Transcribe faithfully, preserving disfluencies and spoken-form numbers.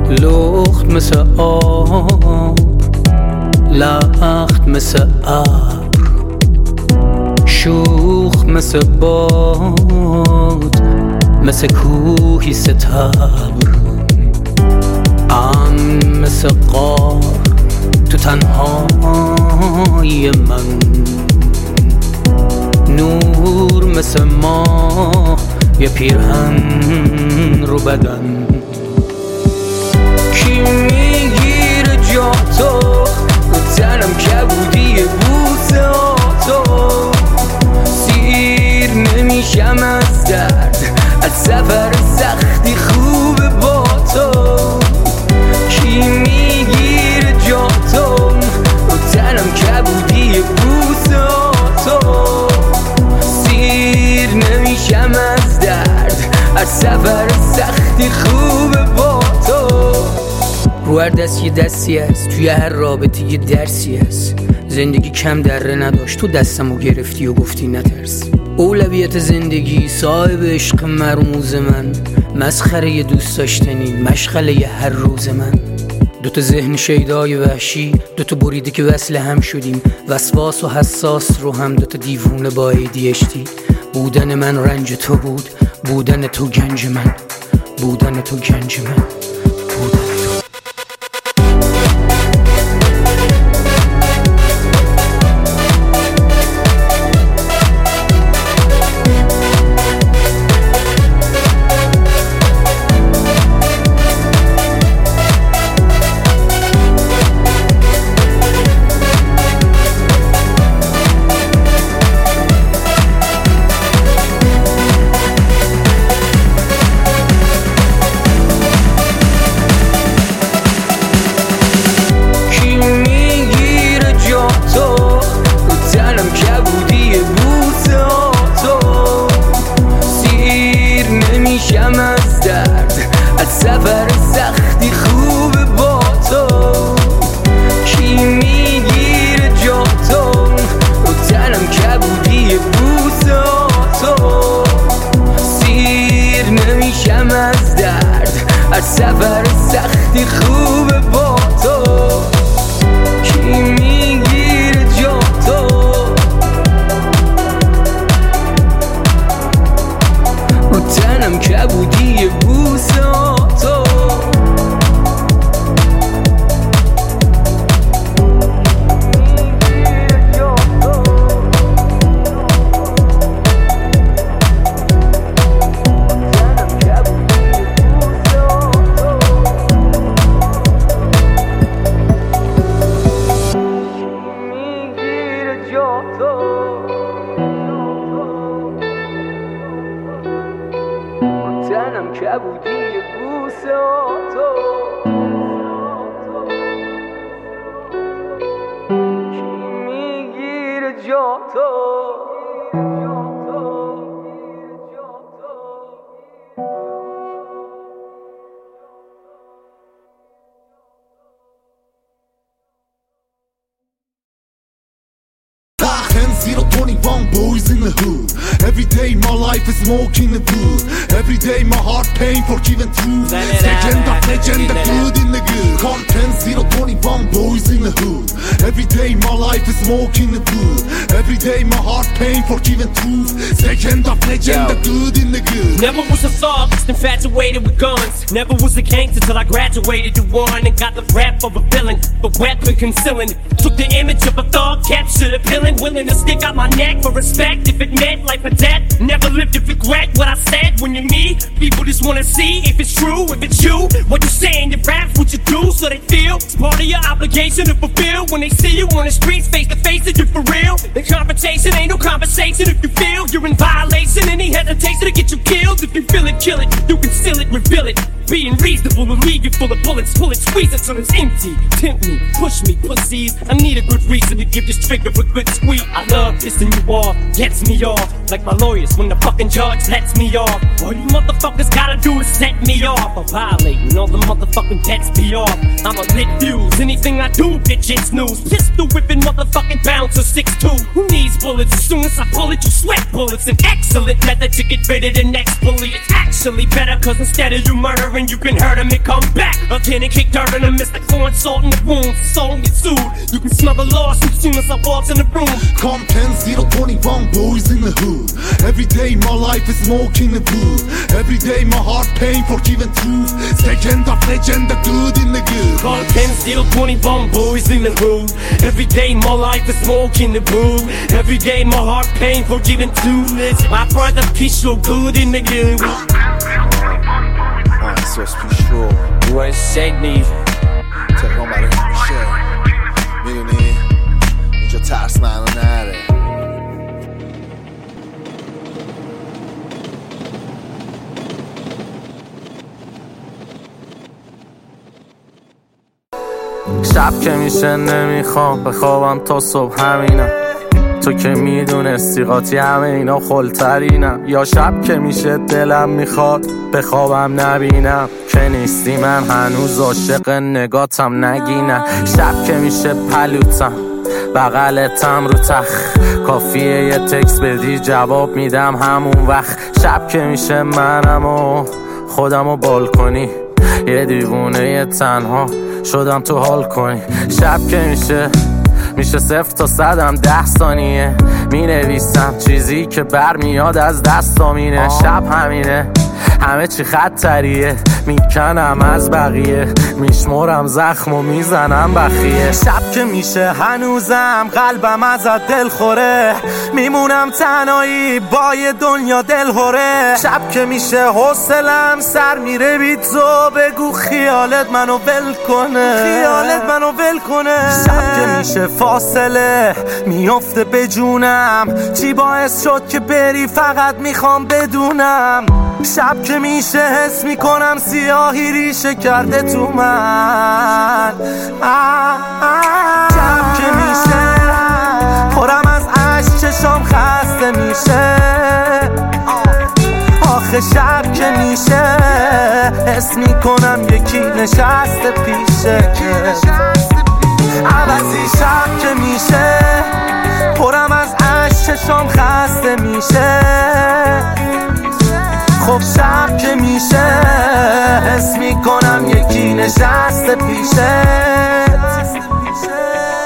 لخت مثل آب، لخت مثل ابر، شوخ مثل باد، مثل کوهی ستبر، ام مثل قار تو تنهای من، نور مثل ماه یه پیرهن رو بدن. کی میگیره جا تو رو تنم کبودی بوسه تو، سیر نمیشم از درد از سفر سختی خوب با تو. کی میگیره جا تو رو تنم کبودی بوسه تو، سیر نمیشم از درد از سفر سختی خوب با تو. رو هر دست یه دستی هست، توی هر رابطه یه درسی هست. زندگی کم دره نداشت، تو دستمو گرفتی و گفتی نترس. اولویت زندگی صاحب عشق مرموز من، مسخره ی دوست داشتنی مشغله ی هر روز من. دوتا ذهن شیدای وحشی، دوتا بریده که وصل هم شدیم، وسواس و حساس رو هم دوتا دیوونه با ای دی اچ دی. بودن من رنج تو بود، بودن تو گنج من، بودن تو گنج من، بودن تو. سفر سختی خوب با تو. کی میگیره جا تو رو تنم کبودی بوسه تو، سیر نمیشم از درد از سفر سختی خوب با تو. کی میگیره جا تو رو تنم کبودی بوسه تو. تنم کبودی بوسه تو، کی میگیره جا تو. zero twenty-one boys in the hood. Every day my life is smoking the good. Every day my heart pain for giving truth. Legend of legend, the good in the good. Content zero twenty-one boys in the hood. Every day my life is smoking the good. Every day my heart pain for giving truth. Legend of legend, the good in the good. Never was a thug, just infatuated with guns. Never was a gangster till I graduated to one and got the rap of a villain, the weapon concealing. Took the image of a thug, captured a villain, willing to stick out my neck for respect if it meant life or death. Never lived to regret what I said. When you meet people, just wanna see if it's true, if it's you. What you say in your raps, what you do, so they feel it's part of your obligation to fulfill. When they see you on the streets, face to face, that you're for real. The confrontation ain't no conversation. If you feel you're in violation, any hesitation to get you killed. If you feel it, kill it. You conceal it, reveal it. Being reasonable will leave you full of bullets. Pull it, squeeze it till it's empty. Tempt me, push me, pussies. I need a good reason to give this trigger a good squeeze. I love pissing you off, gets me off. Like my lawyers when the fucking judge lets me off. All you motherfuckers gotta do is set me off. I'm violating all the motherfucking bets be off. I'm a lit fuse, anything I do, bitch, it's news. Pistol whipping motherfucking bouncer six two. Who needs bullets? As soon as I pull it, you sweat bullets. An excellent method to get rid of the next bully. It's actually better, cause instead of you murdering and you can hurt him and come back again and kick dirt in him. It's like throwing salt in the wound, so don't get sued. You can smell the lawsuit soon as I walk in the room. Come ten zero twenty-one boys in the hood. Every day my life is smoking the wood. Every day my heart pain for giving truth. Second of legend, the good in the good. Come ten zero twenty-one boys in the hood. Every day my life is smoking the wood. Every day my heart pain for giving truth. My brother peace so good in the good. آه احساس پیش رو You ain't say me. تهران برای همیشه میدونی اینجا ترس معنا نره. شب که میشه نمیخوام بخوابم تا صبح همینم. تو که میدونستی قاطی همه اینا خلترینم. یا شب که میشه دلم میخواد بخوابم نبینم که نیستی من هنوز عاشق نگاتم نگینم. شب که میشه پلوتم بغلتم رو تخ کافیه یه تکس بدی جواب میدم همون وقت. شب که میشه منم و خودم و بالکنی یه دیوونه یه تنها شدم تو حال کنی. شب که میشه میشه صفر تا صدم ده ثانیه می نویسم چیزی که برمیاد از دستامینه. شب همینه همه چی خطریه میکنم از بقیه میشمرم زخم و میزنم بخیه. شب که میشه هنوزم قلبم ازت دل خوره میمونم تنهایی با یه دنیا دل هوره. شب که میشه حوصلم سر میره بی تو بگو خیالت منو ول کنه خیالت منو ول کنه. شب که میشه فاصله میفته به جونم چی باعث شد که بری فقط میخوام بدونم. شب که میشه حس میکنم سیاهی ریشه کرده تو من. شب که میشه پرم از عشق چشام خسته میشه. آخه شب که میشه حس میکنم یکی نشسته پیشه عوضی. شب که میشه پرم از عشق چشام خسته میشه. خب شب که میشه حس میکنم یکی نشسته پیشه